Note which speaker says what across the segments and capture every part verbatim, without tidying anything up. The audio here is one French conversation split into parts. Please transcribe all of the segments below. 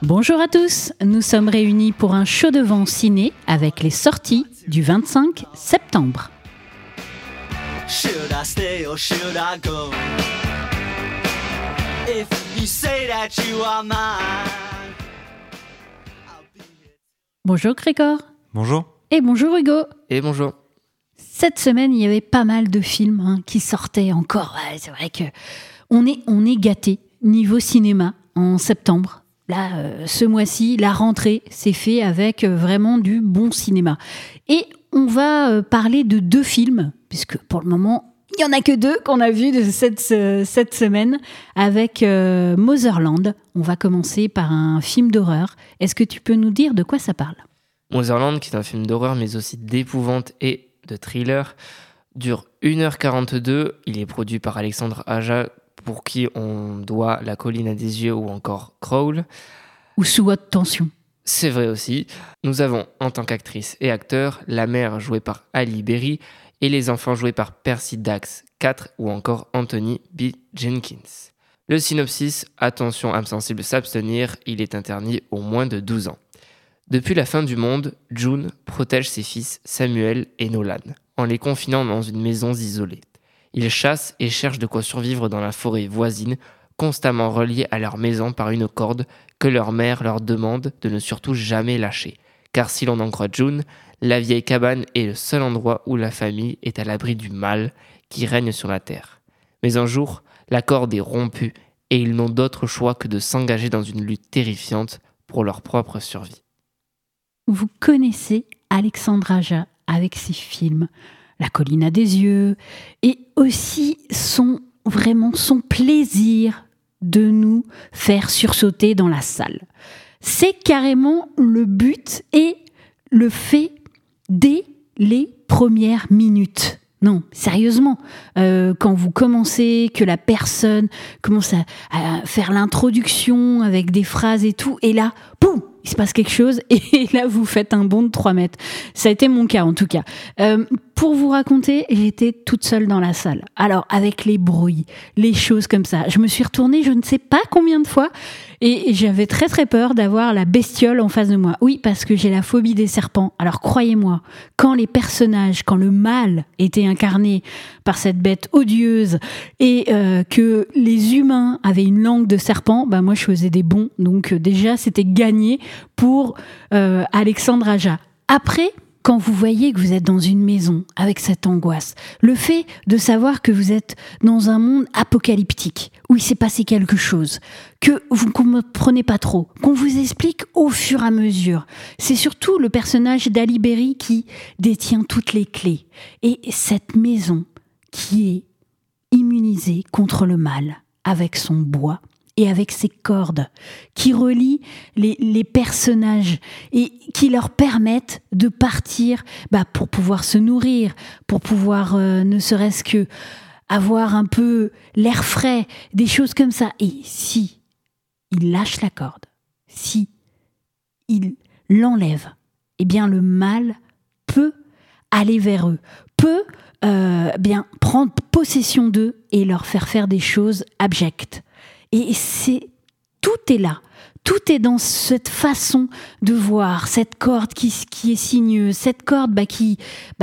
Speaker 1: Bonjour à tous, nous sommes réunis pour un show de vent ciné avec les sorties du vingt-cinq septembre.
Speaker 2: Should I stay or should I go? If you say that you are mine, I'll be here.
Speaker 1: Bonjour Grégoire.
Speaker 3: Bonjour.
Speaker 1: Et bonjour Hugo.
Speaker 4: Et bonjour.
Speaker 1: Cette semaine, il y avait pas mal de films hein, qui sortaient encore. Ouais, c'est vrai que on est, on est gâtés niveau cinéma en septembre. Là, euh, ce mois-ci, la rentrée s'est fait avec euh, vraiment du bon cinéma. Et on va euh, parler de deux films, puisque pour le moment, il n'y en a que deux qu'on a vus de cette, euh, cette semaine avec euh, Motherland. On va commencer par un film d'horreur. Est-ce que tu peux nous dire de quoi ça parle ?
Speaker 4: Motherland, qui est un film d'horreur, mais aussi d'épouvante et de thriller, dure une heure quarante-deux. Il est produit par Alexandre Aja, pour qui on doit La colline à des yeux ou encore Crawl.
Speaker 1: Ou Sous haute tension.
Speaker 4: C'est vrai aussi. Nous avons, en tant qu'actrice et acteur, la mère jouée par Ali Berry et les enfants joués par Percy Dax quatre ou encore Anthony B. Jenkins. Le synopsis, attention âme sensible s'abstenir, il est interdit aux moins de douze ans. Depuis la fin du monde, June protège ses fils Samuel et Nolan, en les confinant dans une maison isolée. Ils chassent et cherchent de quoi survivre dans la forêt voisine, constamment reliés à leur maison par une corde que leur mère leur demande de ne surtout jamais lâcher. Car si l'on en croit June, la vieille cabane est le seul endroit où la famille est à l'abri du mal qui règne sur la terre. Mais un jour, la corde est rompue et ils n'ont d'autre choix que de s'engager dans une lutte terrifiante pour leur propre survie.
Speaker 1: Vous connaissez Alexandre Aja avec ses films La colline à des yeux et aussi son, vraiment son plaisir de nous faire sursauter dans la salle. C'est carrément le but et le fait dès les premières minutes. Non, sérieusement, euh, quand vous commencez, que la personne commence à, à faire l'introduction avec des phrases et tout, et là, boum, il se passe quelque chose, et là, vous faites un bond de trois mètres. Ça a été mon cas, en tout cas. Euh, pour vous raconter, j'étais toute seule dans la salle. Alors, avec les bruits, les choses comme ça, je me suis retournée, je ne sais pas combien de fois, et j'avais très très peur d'avoir la bestiole en face de moi. Oui, parce que j'ai la phobie des serpents. Alors, croyez-moi, quand les personnages, quand le mal était incarné par cette bête odieuse, et euh, que les humains avaient une langue de serpent, bah moi, je faisais des bonds. Donc, euh, déjà, c'était gagné pour euh, Alexandre Aja. Après, quand vous voyez que vous êtes dans une maison avec cette angoisse, le fait de savoir que vous êtes dans un monde apocalyptique, où il s'est passé quelque chose, que vous ne comprenez pas trop, qu'on vous explique au fur et à mesure, c'est surtout le personnage d'Ali Berry qui détient toutes les clés. Et cette maison qui est immunisée contre le mal avec son bois, et avec ses cordes qui relient les, les personnages et qui leur permettent de partir bah, pour pouvoir se nourrir, pour pouvoir euh, ne serait-ce que avoir un peu l'air frais, des choses comme ça. Et si ils lâchent la corde, si ils l'enlèvent, eh bien le mal peut aller vers eux, peut euh, bien prendre possession d'eux et leur faire faire des choses abjectes. Et c'est, tout est là, tout est dans cette façon de voir, cette corde qui, qui est sinueuse, cette corde bah, qui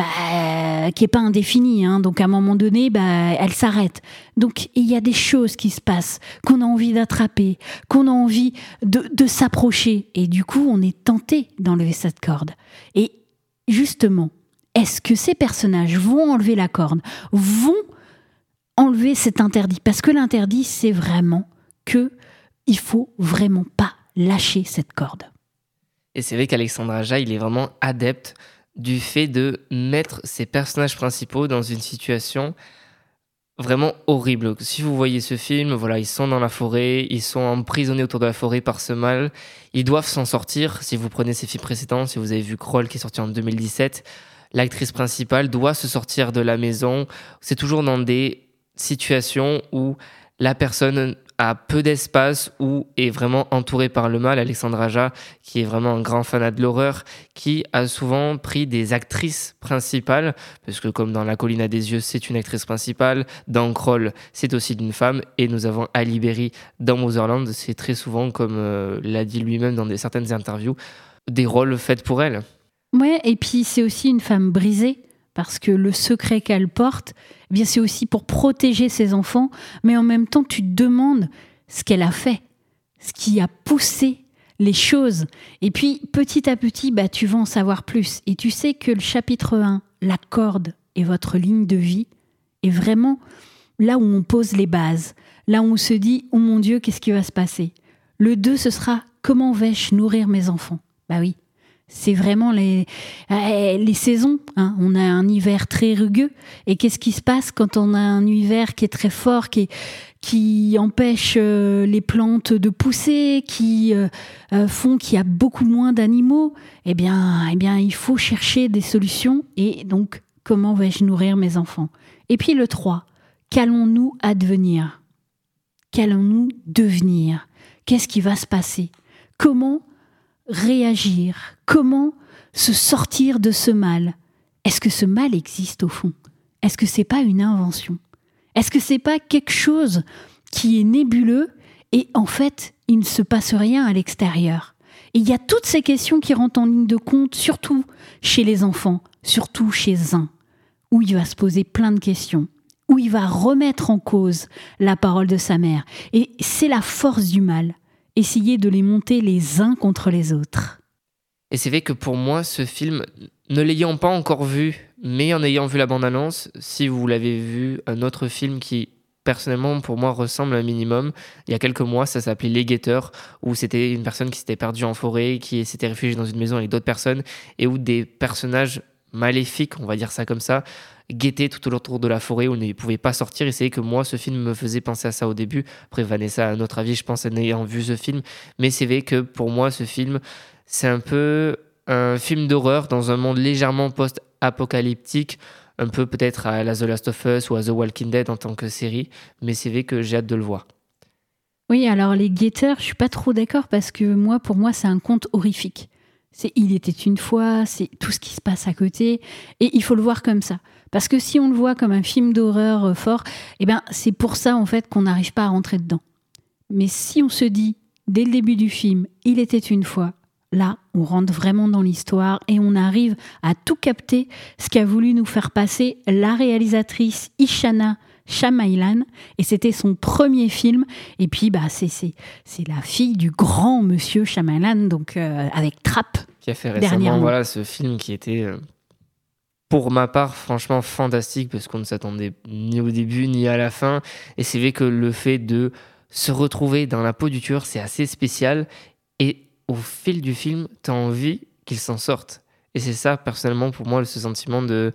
Speaker 1: bah, qui est pas indéfinie, hein, donc à un moment donné, bah, elle s'arrête. Donc il y a des choses qui se passent, qu'on a envie d'attraper, qu'on a envie de, de s'approcher, et du coup on est tenté d'enlever cette corde. Et justement, est-ce que ces personnages vont enlever la corde, vont enlever cet interdit ? Parce que l'interdit, c'est vraiment que il faut vraiment pas lâcher cette corde.
Speaker 4: Et c'est vrai qu'Alexandre Aja, il est vraiment adepte du fait de mettre ses personnages principaux dans une situation vraiment horrible. Si vous voyez ce film, voilà, ils sont dans la forêt, ils sont emprisonnés autour de la forêt par ce mal, ils doivent s'en sortir. Si vous prenez ces films précédents, si vous avez vu Crawl qui est sorti en deux mille dix-sept, l'actrice principale doit se sortir de la maison. C'est toujours dans des situations où la personne a peu d'espace, où est vraiment entouré par le mal. Alexandre Aja, qui est vraiment un grand fanat de l'horreur, qui a souvent pris des actrices principales, parce que comme dans La Colline à des yeux, c'est une actrice principale, dans Crawl, c'est aussi une femme, et nous avons Halle Berry dans Motherland, c'est très souvent, comme euh, l'a dit lui-même dans des, certaines interviews, des rôles faits pour elle.
Speaker 1: Ouais, et puis c'est aussi une femme brisée, parce que le secret qu'elle porte, eh bien c'est aussi pour protéger ses enfants, mais en même temps, tu te demandes ce qu'elle a fait, ce qui a poussé les choses. Et puis, petit à petit, bah, tu vas en savoir plus. Et tu sais que le chapitre un, la corde et votre ligne de vie, est vraiment là où on pose les bases, là où on se dit « Oh mon Dieu, qu'est-ce qui va se passer ?» Le deux, ce sera « Comment vais-je nourrir mes enfants ?» Bah oui. C'est vraiment les, les saisons. Hein. On a un hiver très rugueux. Et qu'est-ce qui se passe quand on a un hiver qui est très fort, qui, est, qui empêche euh, les plantes de pousser, qui euh, euh, font qu'il y a beaucoup moins d'animaux? Eh bien, eh bien, il faut chercher des solutions. Et donc, comment vais-je nourrir mes enfants? Et puis le trois, qu'allons-nous advenir? Qu'allons-nous devenir? Qu'est-ce qui va se passer? Comment réagir? Comment se sortir de ce mal? Est-ce que ce mal existe au fond? Est-ce que c'est pas une invention? Est-ce que c'est pas quelque chose qui est nébuleux et en fait, il ne se passe rien à l'extérieur? Et il y a toutes ces questions qui rentrent en ligne de compte, surtout chez les enfants, surtout chez un, où il va se poser plein de questions, où il va remettre en cause la parole de sa mère. Et c'est la force du mal. Essayer de les monter les uns contre les autres.
Speaker 4: Et c'est vrai que pour moi, ce film, ne l'ayant pas encore vu, mais en ayant vu la bande-annonce, si vous l'avez vu, un autre film qui, personnellement, pour moi, ressemble un minimum, il y a quelques mois, ça s'appelait Les Guetteurs, où c'était une personne qui s'était perdue en forêt, qui s'était réfugiée dans une maison avec d'autres personnes, et où des personnages maléfiques, on va dire ça comme ça, guettaient tout autour de la forêt, où ils ne pouvaient pas sortir. Et c'est que moi, ce film me faisait penser à ça au début. Après, Vanessa a un autre avis, je pense, en ayant vu ce film. Mais c'est vrai que pour moi, ce film, c'est un peu un film d'horreur dans un monde légèrement post-apocalyptique, un peu peut-être à la The Last of Us ou à The Walking Dead en tant que série. Mais c'est vrai que j'ai hâte de le voir.
Speaker 1: Oui, alors les guetteurs, je suis pas trop d'accord parce que moi, pour moi, c'est un conte horrifique. C'est Il était une fois, c'est tout ce qui se passe à côté. Et il faut le voir comme ça. Parce que si on le voit comme un film d'horreur fort, eh ben, c'est pour ça en fait qu'on n'arrive pas à rentrer dedans. Mais si on se dit, dès le début du film, il était une fois, là, on rentre vraiment dans l'histoire et on arrive à tout capter ce qu'a voulu nous faire passer la réalisatrice Ishana Shyamalan. Et c'était son premier film. Et puis, bah, c'est, c'est, c'est la fille du grand monsieur Shyamalan, donc euh, avec Trap.
Speaker 4: Qui a fait récemment voilà, ce film qui était... Euh... Pour ma part, franchement, fantastique, parce qu'on ne s'attendait ni au début ni à la fin. Et c'est vrai que le fait de se retrouver dans la peau du tueur, c'est assez spécial. Et au fil du film, tu as envie qu'il s'en sorte. Et c'est ça, personnellement, pour moi, ce sentiment de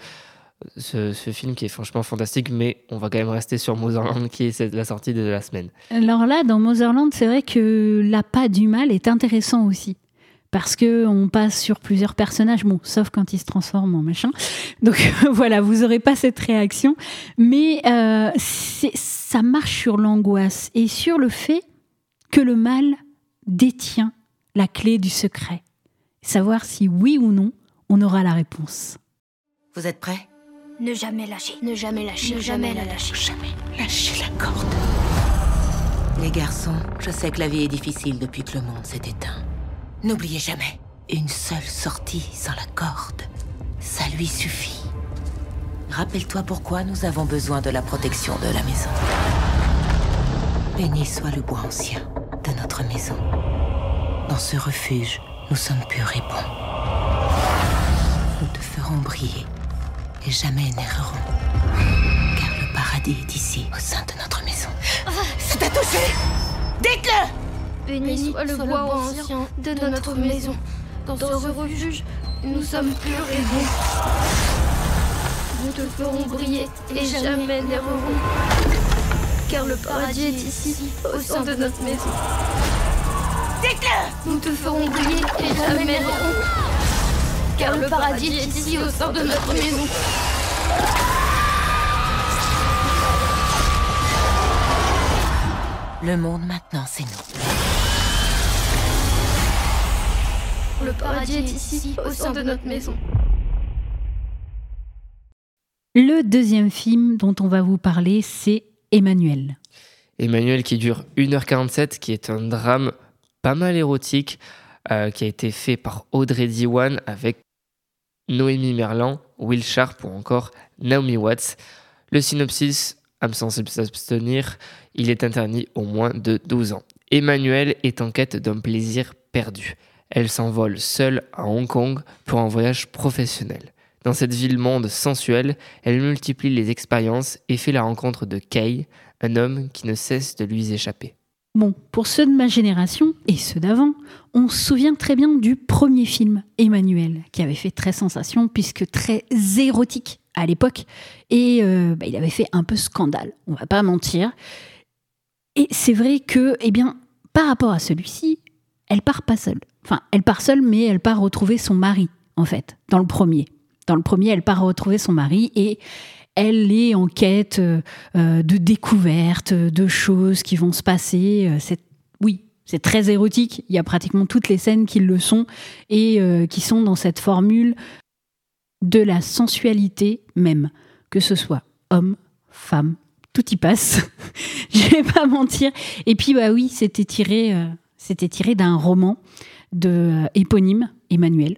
Speaker 4: ce, ce film qui est franchement fantastique. Mais on va quand même rester sur Motherland, qui est la sortie de la semaine.
Speaker 1: Alors là, dans Motherland, c'est vrai que l'appât du mal est intéressant aussi. Parce qu'on passe sur plusieurs personnages, bon, sauf quand ils se transforment en machin. Donc voilà, vous n'aurez pas cette réaction. Mais euh, c'est, ça marche sur l'angoisse et sur le fait que le mal détient la clé du secret. Savoir si oui ou non, on aura la réponse.
Speaker 3: Vous êtes prêts ?
Speaker 5: Ne jamais lâcher, ne jamais lâcher, ne jamais la lâcher.
Speaker 3: Jamais lâcher la corde. Les garçons, je sais que la vie est difficile depuis que le monde s'est éteint. N'oubliez jamais, une seule sortie sans la corde, ça lui suffit. Rappelle-toi pourquoi nous avons besoin de la protection de la maison. Béni soit le bois ancien de notre maison. Dans ce refuge, nous sommes purs et bons. Nous te ferons briller et jamais n'errerons. Car le paradis est ici, au sein de notre maison. Ça t'a touché ? Dites-le !
Speaker 5: Béni soit le bois ancien de notre maison. Dans ce refuge, nous sommes purs et bons. Nous te ferons briller et jamais n'errerons. Car le paradis est ici, au sein de notre maison.
Speaker 3: Dites-le !
Speaker 5: Nous te ferons briller et jamais n'errerons. Car le paradis est ici, au sein de notre maison.
Speaker 3: Le monde maintenant, c'est nous.
Speaker 5: Le paradis est ici, au sein de notre maison.
Speaker 1: Le deuxième film dont on va vous parler, c'est Emmanuelle.
Speaker 4: Emmanuelle qui dure une heure quarante-sept, qui est un drame pas mal érotique, euh, qui a été fait par Audrey Diwan avec Noémie Merlan, Will Sharp ou encore Naomi Watts. Le synopsis, âme sensible s'abstenir, il est interdit au moins de douze ans. Emmanuelle est en quête d'un plaisir perdu. Elle s'envole seule à Hong Kong pour un voyage professionnel. Dans cette ville-monde sensuelle, elle multiplie les expériences et fait la rencontre de Kay, un homme qui ne cesse de lui échapper.
Speaker 1: Bon, pour ceux de ma génération et ceux d'avant, on se souvient très bien du premier film, Emmanuelle, qui avait fait très sensation puisque très érotique à l'époque. Et euh, bah, il avait fait un peu scandale, on va pas mentir. Et c'est vrai que, eh bien, par rapport à celui-ci, elle part pas seule. Enfin, elle part seule, mais elle part retrouver son mari, en fait, dans le premier. Dans le premier, elle part retrouver son mari et elle est en quête euh, de découvertes, de choses qui vont se passer. C'est, oui, c'est très érotique. Il y a pratiquement toutes les scènes qui le sont et euh, qui sont dans cette formule de la sensualité même. Que ce soit homme, femme, tout y passe. Je vais pas mentir. Et puis, bah oui, c'était tiré, euh, c'était tiré d'un roman de euh, éponyme, Emmanuelle.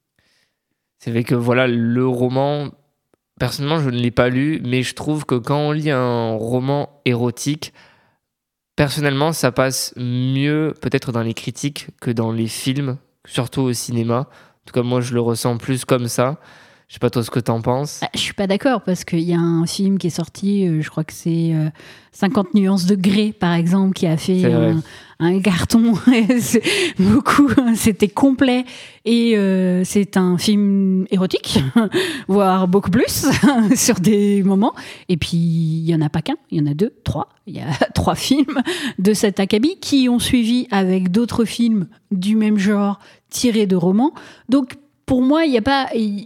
Speaker 4: C'est vrai que voilà, le roman, personnellement, je ne l'ai pas lu, mais je trouve que quand on lit un roman érotique, personnellement, ça passe mieux peut-être dans les critiques que dans les films, surtout au cinéma. En tout cas, moi, je le ressens plus comme ça. Je sais pas toi ce que t'en penses.
Speaker 1: Ah, je suis pas d'accord parce qu'il y a un film qui est sorti, euh, je crois que c'est euh, cinquante nuances de Grey par exemple, qui a fait un, un carton. C'est beaucoup, c'était complet et euh, c'est un film érotique, voire beaucoup plus sur des moments. Et puis il y en a pas qu'un, il y en a deux, trois. Il y a trois films de cet acabit qui ont suivi avec d'autres films du même genre tirés de romans. Donc pour moi, il y a pas il,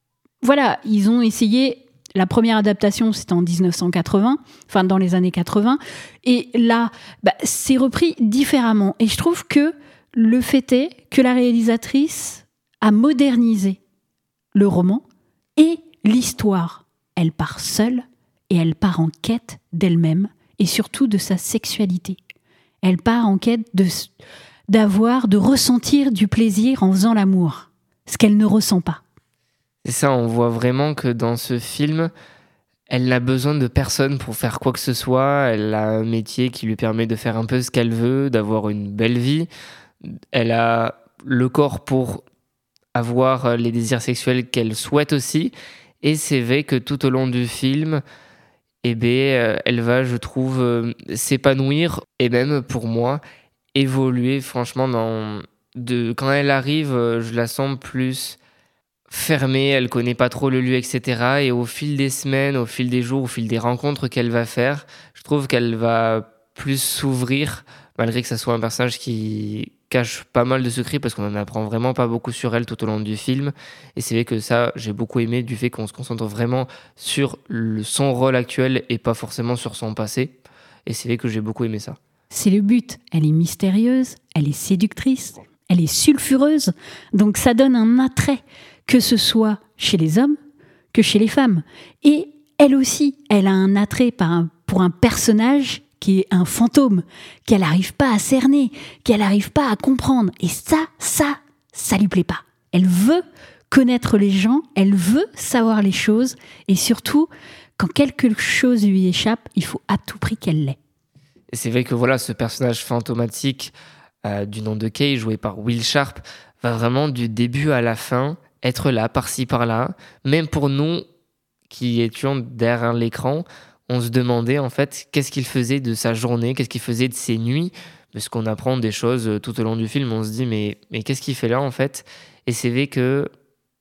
Speaker 1: Voilà, ils ont essayé, la première adaptation c'était en dix-neuf cent quatre-vingts, enfin dans les années quatre-vingts, et là, bah, c'est repris différemment. Et je trouve que le fait est que la réalisatrice a modernisé le roman et l'histoire. Elle part seule et elle part en quête d'elle-même et surtout de sa sexualité. Elle part en quête de, d'avoir, de ressentir du plaisir en faisant l'amour, ce qu'elle ne ressent pas.
Speaker 4: C'est ça, on voit vraiment que dans ce film, elle n'a besoin de personne pour faire quoi que ce soit. Elle a un métier qui lui permet de faire un peu ce qu'elle veut, d'avoir une belle vie. Elle a le corps pour avoir les désirs sexuels qu'elle souhaite aussi. Et c'est vrai que tout au long du film, eh bien, elle va, je trouve, s'épanouir et même, pour moi, évoluer franchement. Dans... De... Quand elle arrive, je la sens plus... fermée, elle connaît pas trop le lieu, et cetera. Et au fil des semaines, au fil des jours, au fil des rencontres qu'elle va faire, je trouve qu'elle va plus s'ouvrir, malgré que ça soit un personnage qui cache pas mal de secrets, parce qu'on en apprend vraiment pas beaucoup sur elle tout au long du film. Et c'est vrai que ça, j'ai beaucoup aimé du fait qu'on se concentre vraiment sur le, son rôle actuel et pas forcément sur son passé. Et c'est vrai que j'ai beaucoup aimé ça.
Speaker 1: C'est le but. Elle est mystérieuse, elle est séductrice, elle est sulfureuse. Donc ça donne un attrait, que ce soit chez les hommes que chez les femmes. Et elle aussi, elle a un attrait par un, pour un personnage qui est un fantôme, qu'elle n'arrive pas à cerner, qu'elle n'arrive pas à comprendre. Et ça, ça, ça lui plaît pas. Elle veut connaître les gens, elle veut savoir les choses, et surtout, quand quelque chose lui échappe, il faut à tout prix qu'elle l'ait.
Speaker 4: Et c'est vrai que voilà, ce personnage fantomatique euh, du nom de Kay, joué par Will Sharp, va vraiment du début à la fin être là, par-ci, par-là. Même pour nous, qui étions derrière l'écran, on se demandait en fait qu'est-ce qu'il faisait de sa journée, qu'est-ce qu'il faisait de ses nuits, parce qu'on apprend des choses tout au long du film, on se dit mais, mais qu'est-ce qu'il fait là en fait ? Et c'est vrai que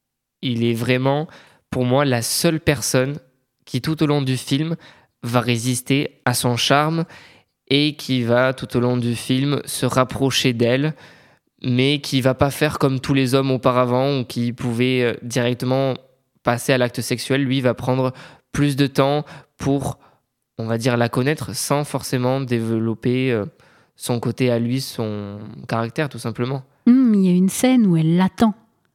Speaker 4: il est vraiment, pour moi, la seule personne qui tout au long du film va résister à son charme et qui va tout au long du film se rapprocher d'elle, mais qui va pas faire comme tous les hommes auparavant ou qui pouvaient directement passer à l'acte sexuel. Lui va prendre plus de temps pour on va dire, la connaître sans forcément développer euh, son côté à lui, son caractère, tout simplement.
Speaker 1: Hum, il y a une scène où elle l'attend,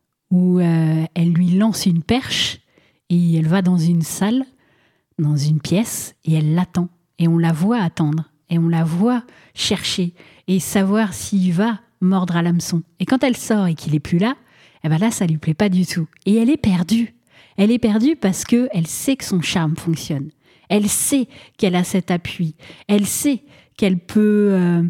Speaker 1: où euh, elle lui lance une perche et elle va dans une salle, dans une pièce, et elle l'attend. Et on la voit attendre, et on la voit chercher, et savoir s'il va mordre à l'hameçon. Et quand elle sort et qu'il n'est plus là, eh ben là, ça lui plaît pas du tout. Et elle est perdue. Elle est perdue parce qu'elle sait que son charme fonctionne. Elle sait qu'elle a cet appui. Elle sait qu'elle peut euh,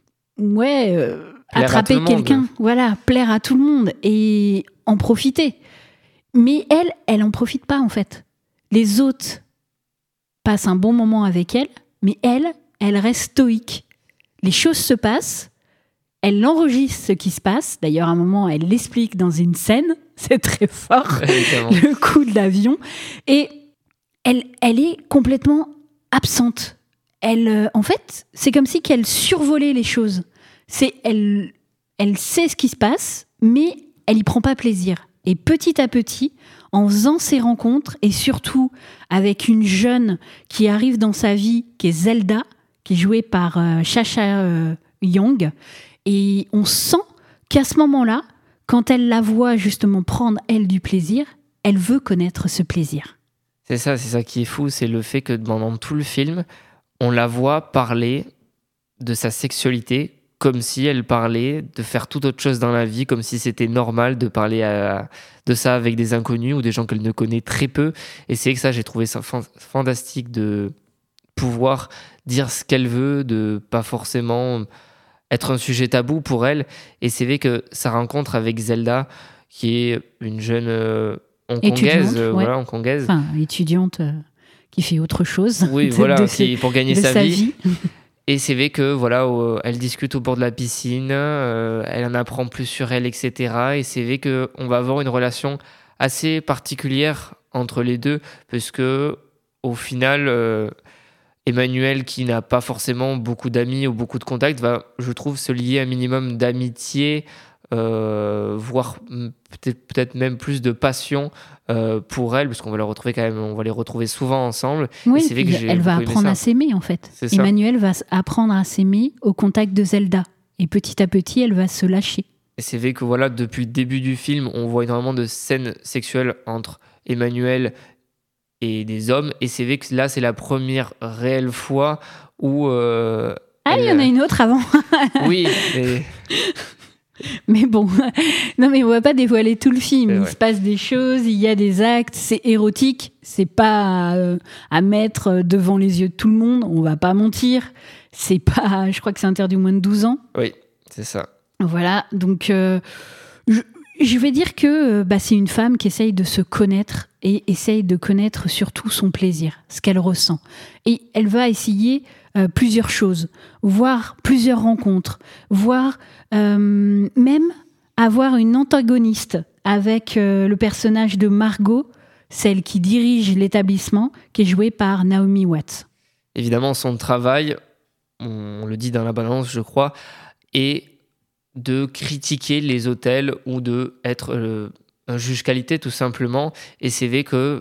Speaker 1: ouais, euh, attraper quelqu'un, voilà, plaire à tout le monde et en profiter. Mais elle, elle en profite pas en fait. Les autres passent un bon moment avec elle, mais elle, elle reste stoïque. Les choses se passent, elle enregistre ce qui se passe. D'ailleurs, à un moment, elle l'explique dans une scène. C'est très fort, le coup de l'avion. Et elle, elle est complètement absente. Elle, euh, en fait, c'est comme si qu'elle survolait les choses. C'est, elle, elle sait ce qui se passe, mais elle y prend pas plaisir. Et petit à petit, en faisant ces rencontres, et surtout avec une jeune qui arrive dans sa vie, qui est Zelda, qui est jouée par euh, Chacha euh, Young, et on sent qu'à ce moment-là, quand elle la voit justement prendre, elle, du plaisir, elle veut connaître ce plaisir.
Speaker 4: C'est ça, c'est ça qui est fou, c'est le fait que pendant tout le film, on la voit parler de sa sexualité comme si elle parlait de faire toute autre chose dans la vie, comme si c'était normal de parler à, de ça avec des inconnus ou des gens qu'elle ne connaît très peu. Et c'est que ça, j'ai trouvé ça fan- fantastique de pouvoir dire ce qu'elle veut, de pas forcément être un sujet tabou pour elle. Et c'est vrai que sa rencontre avec Zelda, qui est une jeune euh, hongkongaise, euh,
Speaker 1: ouais.
Speaker 4: voilà, hongkongaise.
Speaker 1: Enfin, étudiante euh, qui fait autre chose.
Speaker 4: Oui,
Speaker 1: de,
Speaker 4: voilà,
Speaker 1: de
Speaker 4: qui,
Speaker 1: ses,
Speaker 4: pour gagner
Speaker 1: de
Speaker 4: sa,
Speaker 1: sa
Speaker 4: vie.
Speaker 1: vie.
Speaker 4: Et c'est vrai que voilà, euh, elle discute au bord de la piscine, euh, elle en apprend plus sur elle, et cetera. Et c'est vrai que on va avoir une relation assez particulière entre les deux, parce que au final, euh, Emmanuel, qui n'a pas forcément beaucoup d'amis ou beaucoup de contacts, va, je trouve, se lier un minimum d'amitié, euh, voire peut-être, peut-être même plus de passion euh, pour elle, parce qu'on va la retrouver quand même, on va les retrouver souvent ensemble.
Speaker 1: Oui,
Speaker 4: et c'est vrai que j'ai
Speaker 1: elle va
Speaker 4: beaucoup aimé
Speaker 1: apprendre
Speaker 4: ça.
Speaker 1: à s'aimer en fait.
Speaker 4: C'est ça.
Speaker 1: Emmanuel va apprendre à s'aimer au contact de Zelda. Et petit à petit, elle va se lâcher.
Speaker 4: Et c'est vrai que voilà, depuis le début du film, on voit énormément de scènes sexuelles entre Emmanuel et des hommes. Et c'est vrai que là, c'est la première réelle fois où... Euh,
Speaker 1: Ah, il
Speaker 4: elle...
Speaker 1: y en a une autre avant.
Speaker 4: Oui, mais...
Speaker 1: Mais bon, non mais on va pas dévoiler tout le film.
Speaker 4: C'est
Speaker 1: Il
Speaker 4: vrai.
Speaker 1: se passe des choses, il y a des actes, c'est érotique. C'est pas euh, à mettre devant les yeux de tout le monde. On va pas mentir. C'est pas, je crois que c'est interdit aux moins de douze ans.
Speaker 4: Oui, c'est ça.
Speaker 1: Voilà, donc euh, je, je vais dire que euh, bah, c'est une femme qui essaye de se connaître et essaye de connaître surtout son plaisir, ce qu'elle ressent. Et elle va essayer euh, plusieurs choses, voir plusieurs rencontres, voir euh, même avoir une antagoniste avec euh, le personnage de Margot, celle qui dirige l'établissement, qui est jouée par Naomi Watts.
Speaker 4: Évidemment, son travail, on le dit dans la balance, je crois, est de critiquer les hôtels ou de être euh, un juge qualité tout simplement. Et c'est vrai que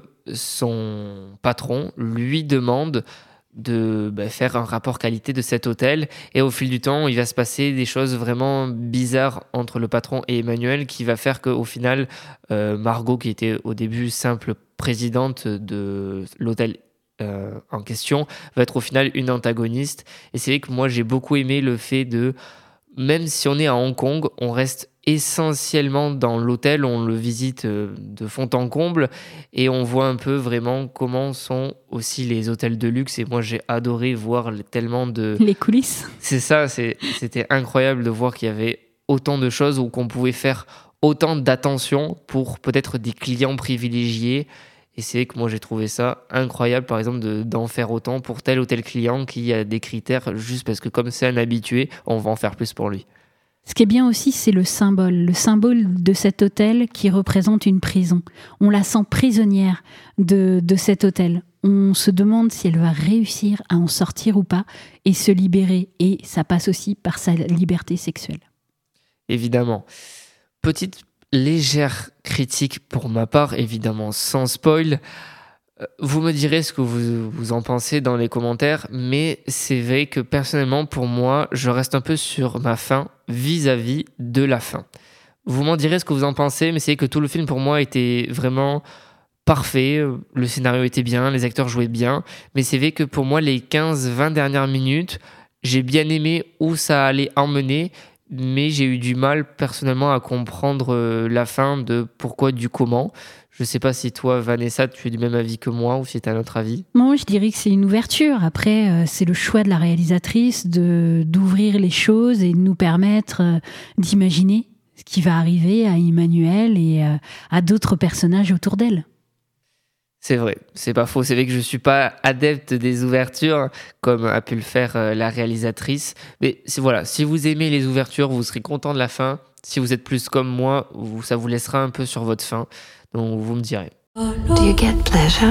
Speaker 4: son patron lui demande de bah, faire un rapport qualité de cet hôtel. Et au fil du temps, il va se passer des choses vraiment bizarres entre le patron et Emmanuel qui va faire qu'au final, euh, Margot, qui était au début simple présidente de l'hôtel euh, en question, va être au final une antagoniste. Et c'est vrai que moi, j'ai beaucoup aimé le fait de... Même si on est à Hong Kong, on reste essentiellement dans l'hôtel, on le visite de fond en comble et on voit un peu vraiment comment sont aussi les hôtels de luxe. Et moi, j'ai adoré voir tellement de...
Speaker 1: Les coulisses.
Speaker 4: C'est ça, c'est, c'était incroyable de voir qu'il y avait autant de choses ou qu'on pouvait faire autant d'attention pour peut-être des clients privilégiés. Et c'est vrai que moi, j'ai trouvé ça incroyable, par exemple, de, d'en faire autant pour tel ou tel client qui a des critères, juste parce que comme c'est un habitué, on va en faire plus pour lui.
Speaker 1: Ce qui est bien aussi, c'est le symbole. Le symbole de cet hôtel qui représente une prison. On la sent prisonnière de, de cet hôtel. On se demande si elle va réussir à en sortir ou pas et se libérer. Et ça passe aussi par sa liberté sexuelle.
Speaker 4: Évidemment. Petite légère critique pour ma part, évidemment sans spoil. Vous me direz ce que vous, vous en pensez dans les commentaires, mais c'est vrai que personnellement, pour moi, je reste un peu sur ma fin vis-à-vis de la fin. Vous m'en direz ce que vous en pensez, mais c'est vrai que tout le film pour moi était vraiment parfait. Le scénario était bien, les acteurs jouaient bien, mais c'est vrai que pour moi, les quinze vingt dernières minutes, j'ai bien aimé où ça allait emmener, mais j'ai eu du mal personnellement à comprendre la fin de pourquoi, du comment. Je ne sais pas si toi, Vanessa, tu es du même avis que moi ou si tu as un autre avis.
Speaker 1: Moi, je dirais que c'est une ouverture. Après, euh, c'est le choix de la réalisatrice de, d'ouvrir les choses et de nous permettre euh, d'imaginer ce qui va arriver à Emmanuelle et euh, à d'autres personnages autour d'elle.
Speaker 4: C'est vrai, c'est pas faux. C'est vrai que je ne suis pas adepte des ouvertures, comme a pu le faire euh, la réalisatrice. Mais c'est, voilà, si vous aimez les ouvertures, vous serez content de la fin. Si vous êtes plus comme moi, vous, ça vous laissera un peu sur votre fin. Donc vous me direz.
Speaker 3: Do you get pleasure?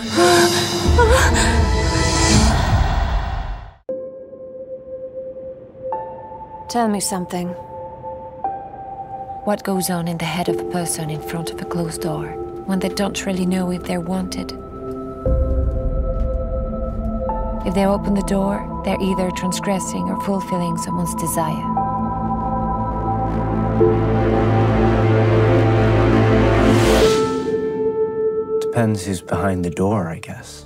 Speaker 3: Tell me something. What goes on in the head of a person in front of a closed door when they don't really know if they're wanted? If they open the door, they're either transgressing or fulfilling someone's desire.
Speaker 6: Depends who's behind the door, I guess.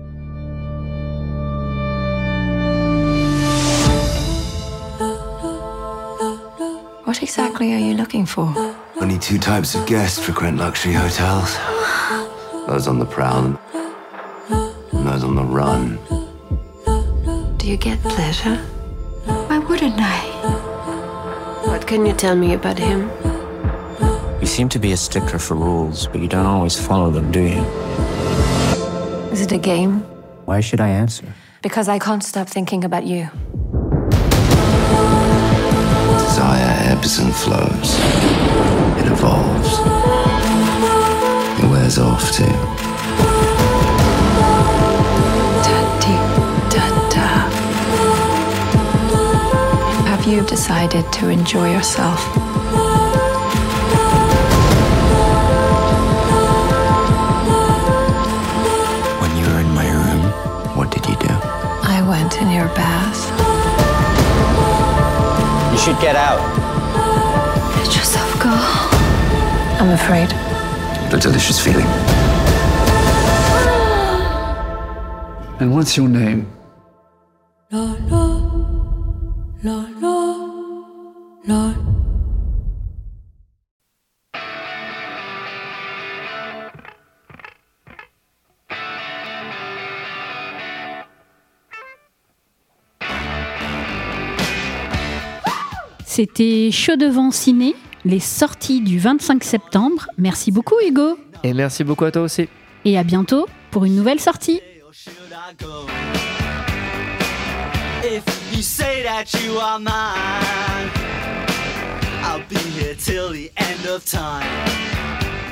Speaker 3: What exactly are you looking for?
Speaker 7: Only two types of guests frequent luxury hotels. Those on the prowl and those on the run.
Speaker 3: Do you get pleasure? Why wouldn't I? What can you tell me about him?
Speaker 6: You seem to be a stickler for rules, but you don't always follow them, do you?
Speaker 3: Is it a game?
Speaker 6: Why should I answer?
Speaker 3: Because I can't stop thinking about you.
Speaker 7: Desire ebbs and flows. It evolves. It wears off too.
Speaker 3: Da-dee-da-da. Have you decided to enjoy yourself?
Speaker 7: When you were in my room, what did you do?
Speaker 3: I went in your bath.
Speaker 6: You should get out.
Speaker 3: Let yourself go. I'm afraid.
Speaker 7: What a delicious feeling.
Speaker 8: And what's your name?
Speaker 1: C'était Chaud devant ciné, les sorties du vingt-cinq septembre. Merci beaucoup Hugo.
Speaker 4: Et merci beaucoup à toi aussi.
Speaker 1: Et à bientôt pour une nouvelle sortie.
Speaker 2: Should I go? If you say that you are mine, I'll be here till the end of time.